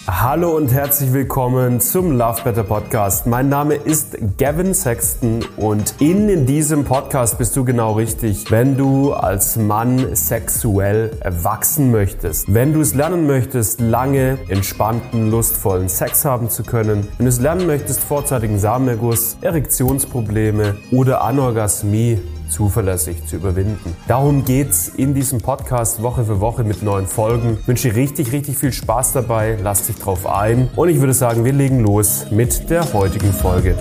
Hallo und herzlich willkommen zum Love Better Podcast. Mein Name ist Gavin Sexton und in diesem Podcast bist du genau richtig, wenn du als Mann sexuell wachsen möchtest. Wenn du es lernen möchtest, lange, entspannten, lustvollen Sex haben zu können. Wenn du es lernen möchtest, vorzeitigen Samenerguss, Erektionsprobleme oder Anorgasmie zuverlässig zu überwinden. Darum geht's in diesem Podcast Woche für Woche mit neuen Folgen. Ich wünsche dir richtig viel Spaß dabei, lass dich drauf ein und ich würde sagen, wir legen los mit der heutigen Folge.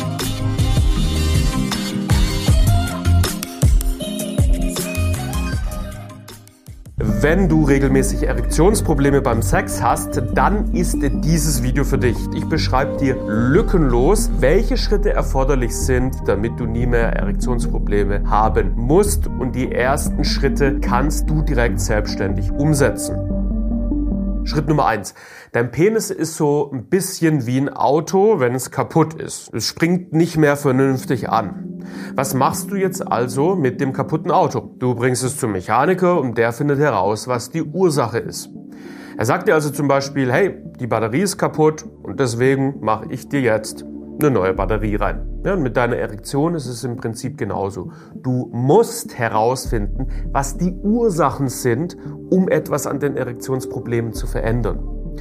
Wenn du regelmäßig Erektionsprobleme beim Sex hast, dann ist dieses Video für dich. Ich beschreibe dir lückenlos, welche Schritte erforderlich sind, damit du nie mehr Erektionsprobleme haben musst. Und die ersten Schritte kannst du direkt selbstständig umsetzen. Schritt Nummer 1. Dein Penis ist so ein bisschen wie ein Auto, wenn es kaputt ist. Es springt nicht mehr vernünftig an. Was machst du jetzt also mit dem kaputten Auto? Du bringst es zum Mechaniker und der findet heraus, was die Ursache ist. Er sagt dir also zum Beispiel, hey, die Batterie ist kaputt und deswegen mache ich dir jetzt eine neue Batterie rein. Ja, und mit deiner Erektion ist es im Prinzip genauso. Du musst herausfinden, was die Ursachen sind, um etwas an den Erektionsproblemen zu verändern.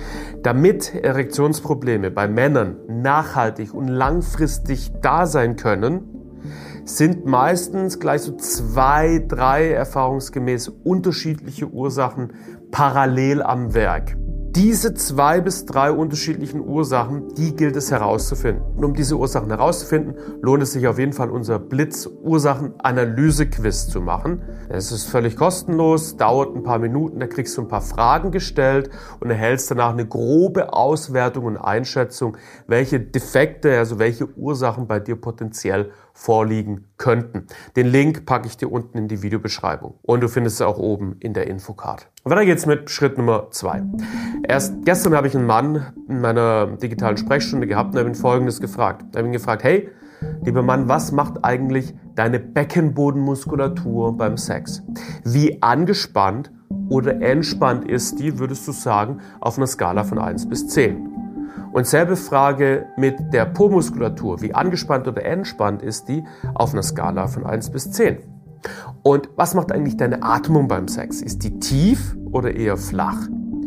Damit Erektionsprobleme bei Männern nachhaltig und langfristig da sein können, sind meistens gleich so 2, 3 erfahrungsgemäß unterschiedliche Ursachen parallel am Werk. Diese 2 bis 3 unterschiedlichen Ursachen, die gilt es herauszufinden. Und um diese Ursachen herauszufinden, lohnt es sich auf jeden Fall, unser Blitz-Ursachen-Analyse-Quiz zu machen. Es ist völlig kostenlos, dauert ein paar Minuten, da kriegst du ein paar Fragen gestellt und erhältst danach eine grobe Auswertung und Einschätzung, welche Defekte, also welche Ursachen bei dir potenziell vorliegen könnten. Den Link packe ich dir unten in die Videobeschreibung und du findest es auch oben in der Infocard. Und weiter geht's mit Schritt Nummer 2. Erst gestern habe ich einen Mann in meiner digitalen Sprechstunde gehabt und habe ihn Folgendes gefragt. Ich habe ihn gefragt, hey, lieber Mann, was macht eigentlich deine Beckenbodenmuskulatur beim Sex? Wie angespannt oder entspannt ist die, würdest du sagen, auf einer Skala von 1 bis 10? Und selbe Frage mit der Po-Muskulatur. Wie angespannt oder entspannt ist die auf einer Skala von 1 bis 10? Und was macht eigentlich deine Atmung beim Sex? Ist die tief oder eher flach?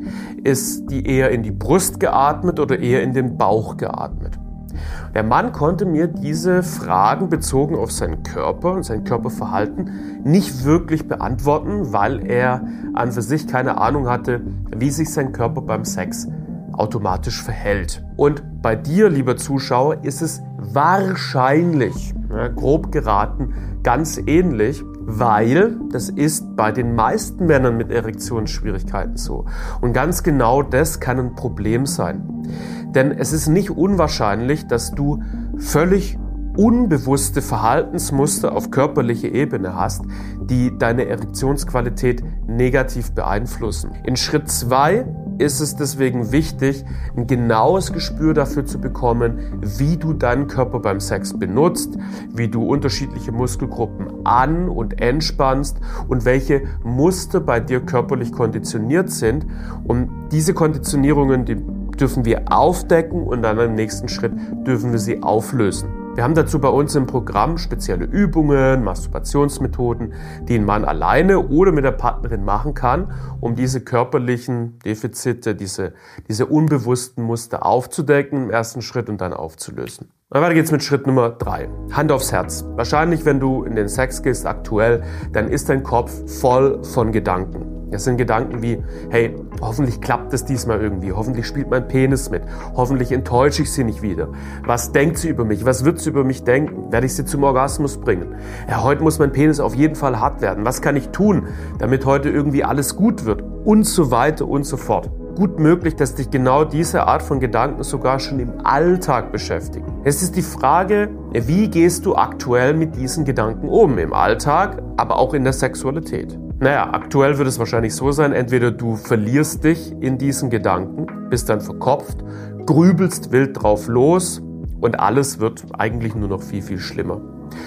Ist die eher in die Brust geatmet oder eher in den Bauch geatmet? Der Mann konnte mir diese Fragen bezogen auf seinen Körper und sein Körperverhalten nicht wirklich beantworten, weil er an für sich keine Ahnung hatte, wie sich sein Körper beim Sex automatisch verhält. Und bei dir, lieber Zuschauer, ist es wahrscheinlich, grob geraten, ganz ähnlich, weil das ist bei den meisten Männern mit Erektionsschwierigkeiten so. Und ganz genau das kann ein Problem sein. Denn es ist nicht unwahrscheinlich, dass du völlig unbewusste Verhaltensmuster auf körperlicher Ebene hast, die deine Erektionsqualität negativ beeinflussen. In Schritt 2 ist es deswegen wichtig, ein genaues Gespür dafür zu bekommen, wie du deinen Körper beim Sex benutzt, wie du unterschiedliche Muskelgruppen an- und entspannst und welche Muster bei dir körperlich konditioniert sind. Und diese Konditionierungen, die dürfen wir aufdecken und dann im nächsten Schritt dürfen wir sie auflösen. Wir haben dazu bei uns im Programm spezielle Übungen, Masturbationsmethoden, die ein Mann alleine oder mit der Partnerin machen kann, um diese körperlichen Defizite, diese unbewussten Muster aufzudecken im ersten Schritt und dann aufzulösen. Und weiter geht's mit Schritt Nummer 3. Hand aufs Herz. Wahrscheinlich, wenn du in den Sex gehst aktuell, dann ist dein Kopf voll von Gedanken. Das sind Gedanken wie, hey, hoffentlich klappt es diesmal irgendwie, hoffentlich spielt mein Penis mit, hoffentlich enttäusche ich sie nicht wieder. Was denkt sie über mich? Was wird sie über mich denken? Werde ich sie zum Orgasmus bringen? Ja, heute muss mein Penis auf jeden Fall hart werden. Was kann ich tun, damit heute irgendwie alles gut wird? Und so weiter und so fort. Gut möglich, dass dich genau diese Art von Gedanken sogar schon im Alltag beschäftigen. Es ist die Frage, wie gehst du aktuell mit diesen Gedanken um? Im Alltag, aber auch in der Sexualität. Naja, aktuell wird es wahrscheinlich so sein, entweder du verlierst dich in diesen Gedanken, bist dann verkopft, grübelst wild drauf los und alles wird eigentlich nur noch viel schlimmer.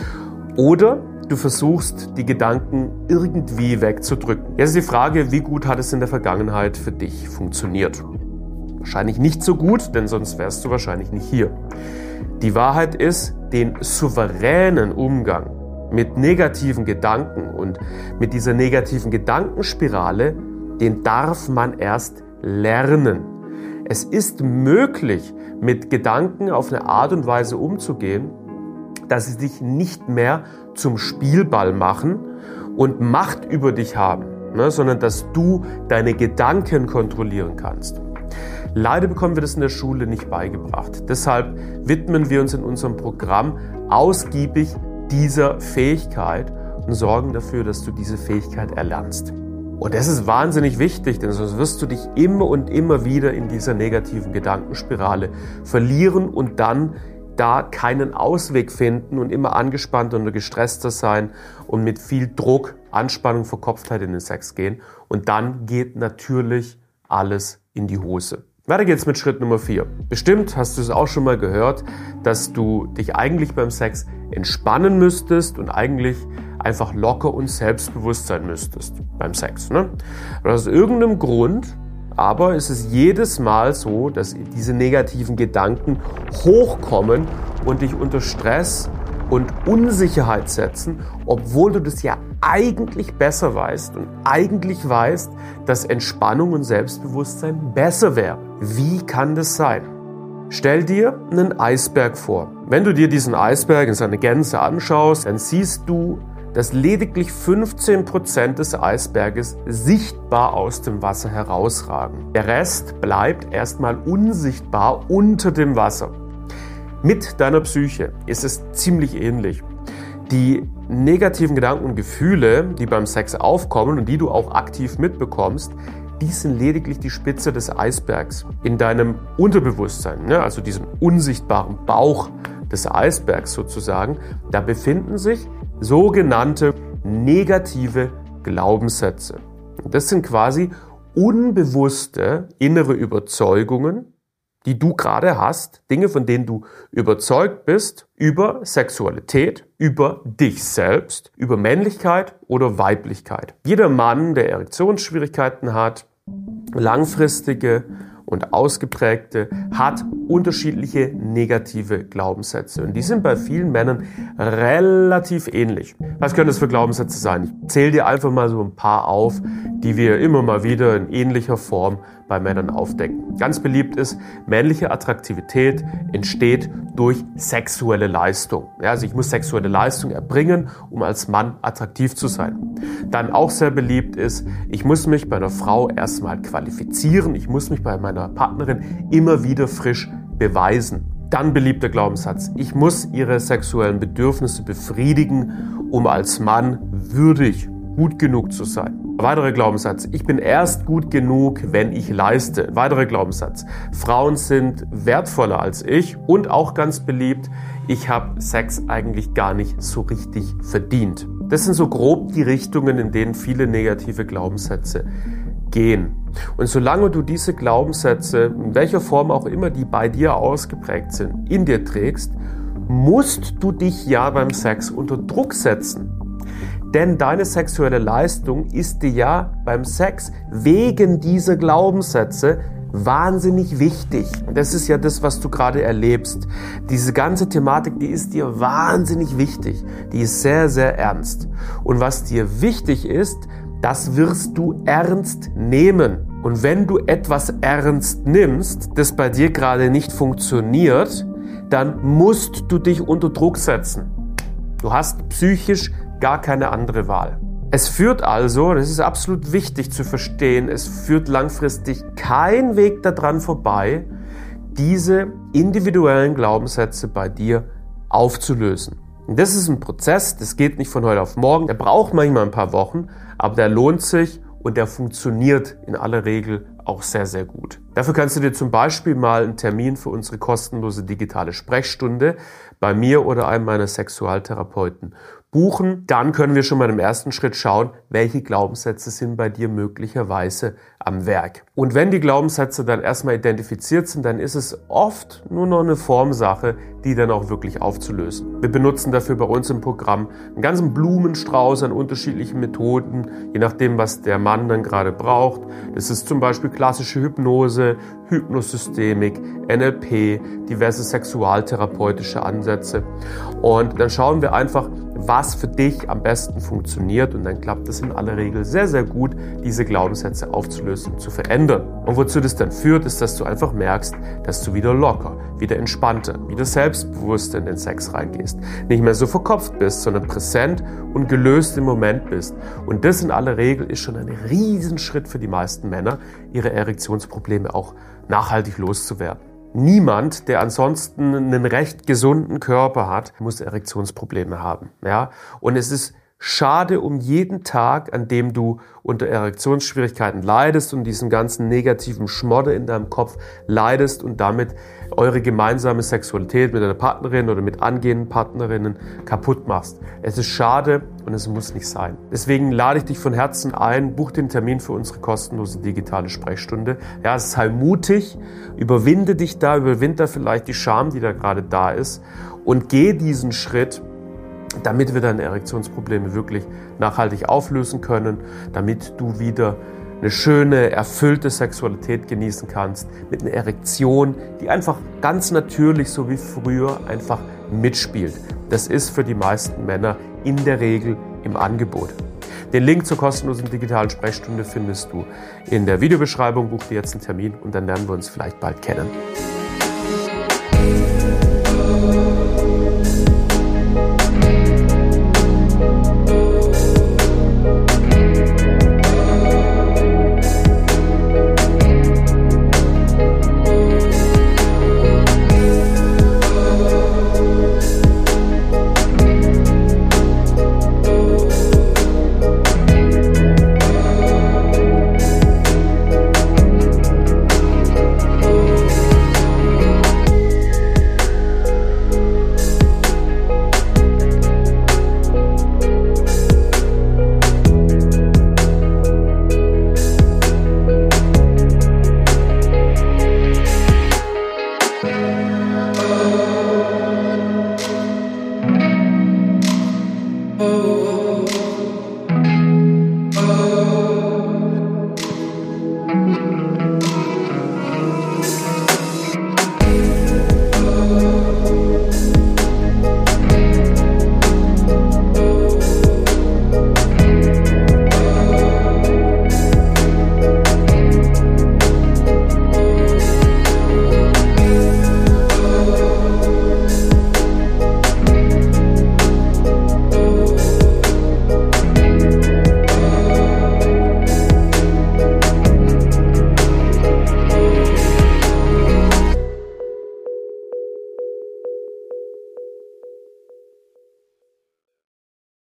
Oder du versuchst, die Gedanken irgendwie wegzudrücken. Jetzt ist die Frage, wie gut hat es in der Vergangenheit für dich funktioniert? Wahrscheinlich nicht so gut, denn sonst wärst du wahrscheinlich nicht hier. Die Wahrheit ist, den souveränen Umgang mit negativen Gedanken und mit dieser negativen Gedankenspirale, den darf man erst lernen. Es ist möglich, mit Gedanken auf eine Art und Weise umzugehen, dass sie dich nicht mehr zum Spielball machen und Macht über dich haben, sondern dass du deine Gedanken kontrollieren kannst. Leider bekommen wir das in der Schule nicht beigebracht. Deshalb widmen wir uns in unserem Programm ausgiebig dieser Fähigkeit und sorgen dafür, dass du diese Fähigkeit erlernst. Und das ist wahnsinnig wichtig, denn sonst wirst du dich immer und immer wieder in dieser negativen Gedankenspirale verlieren und dann da keinen Ausweg finden und immer angespannter und gestresster sein und mit viel Druck, Anspannung, Verkopftheit in den Sex gehen. Und dann geht natürlich alles in die Hose. Weiter geht's mit Schritt Nummer 4. Bestimmt hast du es auch schon mal gehört, dass du dich eigentlich beim Sex entspannen müsstest und eigentlich einfach locker und selbstbewusst sein müsstest beim Sex. Aus irgendeinem Grund aber ist es jedes Mal so, dass diese negativen Gedanken hochkommen und dich unter Stress und Unsicherheit setzen, obwohl du das ja eigentlich besser weißt und eigentlich weißt, dass Entspannung und Selbstbewusstsein besser wäre. Wie kann das sein? Stell dir einen Eisberg vor. Wenn du dir diesen Eisberg in seiner Gänze anschaust, dann siehst du, dass lediglich 15% des Eisberges sichtbar aus dem Wasser herausragen. Der Rest bleibt erstmal unsichtbar unter dem Wasser. Mit deiner Psyche ist es ziemlich ähnlich. Die negativen Gedanken und Gefühle, die beim Sex aufkommen und die du auch aktiv mitbekommst, die sind lediglich die Spitze des Eisbergs. In deinem Unterbewusstsein, also diesem unsichtbaren Bauch des Eisbergs sozusagen, da befinden sich sogenannte negative Glaubenssätze. Das sind quasi unbewusste innere Überzeugungen, die du gerade hast, Dinge, von denen du überzeugt bist, über Sexualität, über dich selbst, über Männlichkeit oder Weiblichkeit. Jeder Mann, der Erektionsschwierigkeiten hat, langfristige und ausgeprägte, hat unterschiedliche negative Glaubenssätze. Und die sind bei vielen Männern relativ ähnlich. Was können das für Glaubenssätze sein? Ich zähle dir einfach mal so ein paar auf, die wir immer mal wieder in ähnlicher Form bei Männern aufdecken. Ganz beliebt ist, männliche Attraktivität entsteht durch sexuelle Leistung. Also ich muss sexuelle Leistung erbringen, um als Mann attraktiv zu sein. Dann auch sehr beliebt ist, ich muss mich bei einer Frau erstmal qualifizieren, ich muss mich bei meiner Partnerin immer wieder frisch beweisen. Dann beliebter Glaubenssatz, ich muss ihre sexuellen Bedürfnisse befriedigen, um als Mann würdig, gut genug zu sein. Weiterer Glaubenssatz, ich bin erst gut genug, wenn ich leiste. Weiterer Glaubenssatz, Frauen sind wertvoller als ich. Und auch ganz beliebt, ich habe Sex eigentlich gar nicht so richtig verdient. Das sind so grob die Richtungen, in denen viele negative Glaubenssätze gehen. Und solange du diese Glaubenssätze, in welcher Form auch immer die bei dir ausgeprägt sind, in dir trägst, musst du dich ja beim Sex unter Druck setzen. Denn deine sexuelle Leistung ist dir ja beim Sex wegen dieser Glaubenssätze wahnsinnig wichtig. Das ist ja das, was du gerade erlebst. Diese ganze Thematik, die ist dir wahnsinnig wichtig. Die ist sehr, sehr ernst. Und was dir wichtig ist, das wirst du ernst nehmen. Und wenn du etwas ernst nimmst, das bei dir gerade nicht funktioniert, dann musst du dich unter Druck setzen. Du hast psychisch gar keine andere Wahl. Es führt also, das ist absolut wichtig zu verstehen, es führt langfristig kein Weg daran vorbei, diese individuellen Glaubenssätze bei dir aufzulösen. Und das ist ein Prozess, das geht nicht von heute auf morgen, der braucht manchmal ein paar Wochen, aber der lohnt sich und der funktioniert in aller Regel auch sehr, sehr gut. Dafür kannst du dir zum Beispiel mal einen Termin für unsere kostenlose digitale Sprechstunde bei mir oder einem meiner Sexualtherapeuten buchen. Dann können wir schon mal im ersten Schritt schauen, welche Glaubenssätze sind bei dir möglicherweise am Werk. Und wenn die Glaubenssätze dann erstmal identifiziert sind, dann ist es oft nur noch eine Formsache, die dann auch wirklich aufzulösen. Wir benutzen dafür bei uns im Programm einen ganzen Blumenstrauß an unterschiedlichen Methoden, je nachdem, was der Mann dann gerade braucht. Das ist zum Beispiel klassische Hypnose, Hypnosystemik, NLP, diverse sexualtherapeutische Ansätze. Und dann schauen wir einfach, was für dich am besten funktioniert, und dann klappt es in aller Regel sehr, sehr gut, diese Glaubenssätze aufzulösen und zu verändern. Und wozu das dann führt, ist, dass du einfach merkst, dass du wieder locker, wieder entspannter, wieder selbstbewusst in den Sex reingehst, nicht mehr so verkopft bist, sondern präsent und gelöst im Moment bist. Und das in aller Regel ist schon ein Riesenschritt für die meisten Männer, ihre Erektionsprobleme auch nachhaltig loszuwerden. Niemand, der ansonsten einen recht gesunden Körper hat, muss Erektionsprobleme haben. Ja? Und es ist schade um jeden Tag, an dem du unter Erektionsschwierigkeiten leidest und diesen ganzen negativen Schmodder in deinem Kopf leidest und damit eure gemeinsame Sexualität mit deiner Partnerin oder mit angehenden Partnerinnen kaputt machst. Es ist schade und es muss nicht sein. Deswegen lade ich dich von Herzen ein, buch den Termin für unsere kostenlose digitale Sprechstunde. Ja, sei mutig, überwinde dich da, überwinde vielleicht die Scham, die da gerade da ist, und geh diesen Schritt, damit wir deine Erektionsprobleme wirklich nachhaltig auflösen können, damit du wieder eine schöne, erfüllte Sexualität genießen kannst, mit einer Erektion, die einfach ganz natürlich, so wie früher, einfach mitspielt. Das ist für die meisten Männer in der Regel im Angebot. Den Link zur kostenlosen digitalen Sprechstunde findest du in der Videobeschreibung. Buch dir jetzt einen Termin und dann lernen wir uns vielleicht bald kennen.